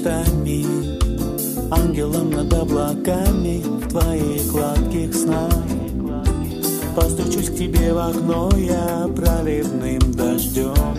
мечтами, ангелом над облаками в твоих гладких снах. Постучусь к тебе в окно я проливным дождем,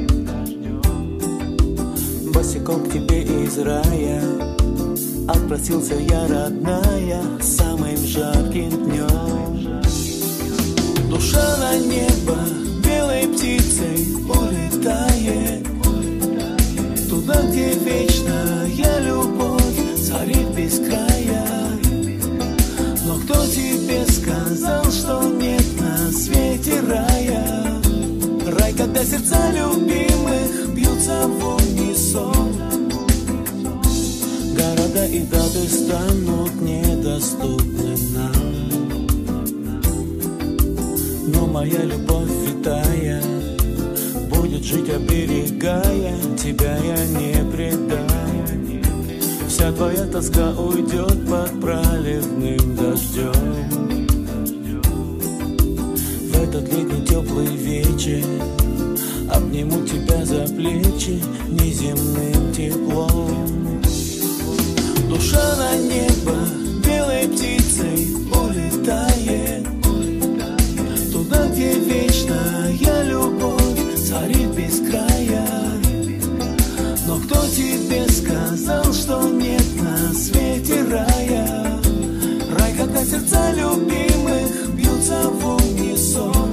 босиком к тебе из рая отпросился я, родная, самым жарким днем. Душа на небо белой птицей улетает туда, где вечная любовь царит без края. Но кто тебе сказал, что нет на свете рая? Рай, когда сердца любимых бьются в унисон. Города и даты станут недоступны нам, но моя любовь витая будет жить, оберегая тебя, я не предам. Вся твоя тоска уйдет под проливным дождем. В этот летний теплый вечер обниму тебя за плечи неземным теплом. Душа на небо белой птицей улетает туда, где вечная любовь царит без края. Но кто тебе сказал, что нет на свете рая? Рай, когда сердца любимых бьются в унисон.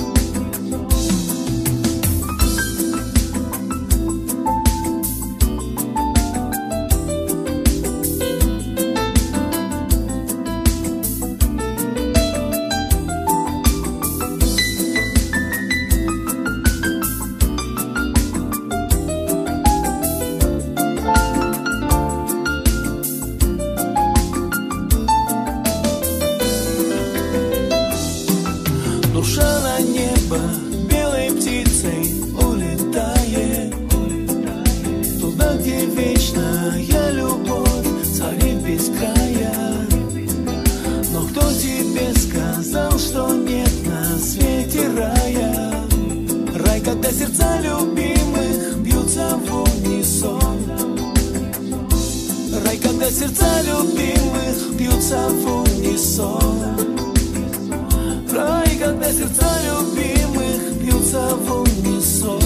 Душа на небо белой птицей улетает туда, где вечная любовь царит без края. Но кто тебе сказал, что нет на свете рая? Рай, когда сердца любимых бьются в унисон. Рай, когда сердца любимых бьются в унисон. Рай, когда сердца любимых бьются в унисон.